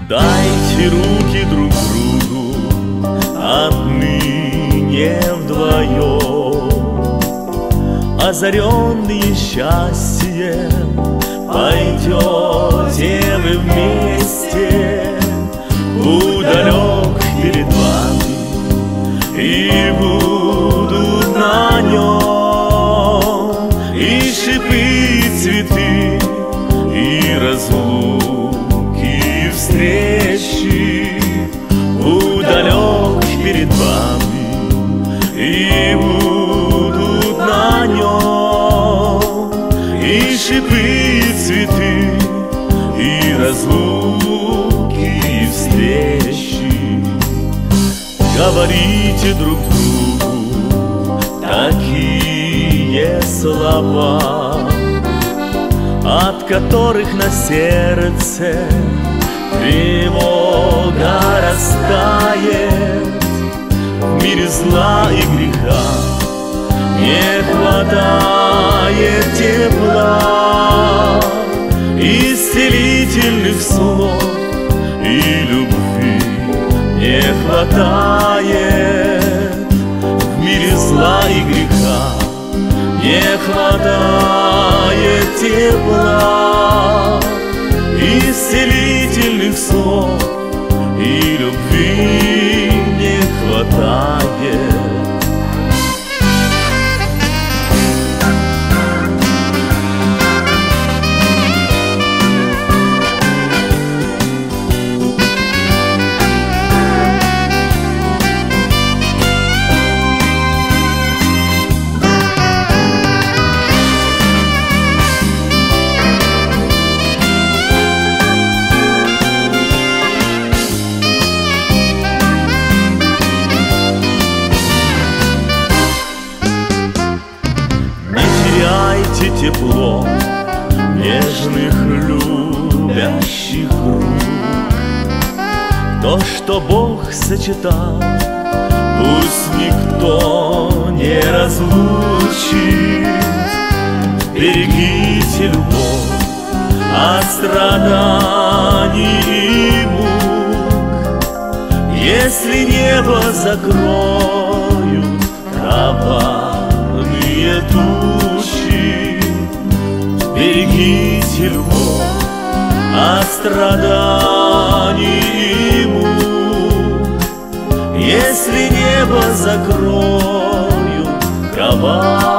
Дайте руки друг другу, отныне вдвоем, озаренные счастьем, пойдете вы вместе. Путь далек перед вами, и будут на нем и шипы, и цветы, и разлуки, и встречи. Путь далек перед вами, и будут на нем и шипы, и цветы, и разлуки, и встречи. Говорите друг другу такие слова, от которых на сердце тревога растает. В мире зла и греха не хватает тепла, исцелительных слов и любви не хватает. В мире зла и греха не хватает тепла, исцелительных слов и любви не хватает. Тепло нежных любящих рук. То, что Бог сочетал, пусть никто не разлучит. Берегите любовь от страданий и мук. Если небо закроют коварные тучи, берегите любовь от страданий и мук. Если небо закроют коварные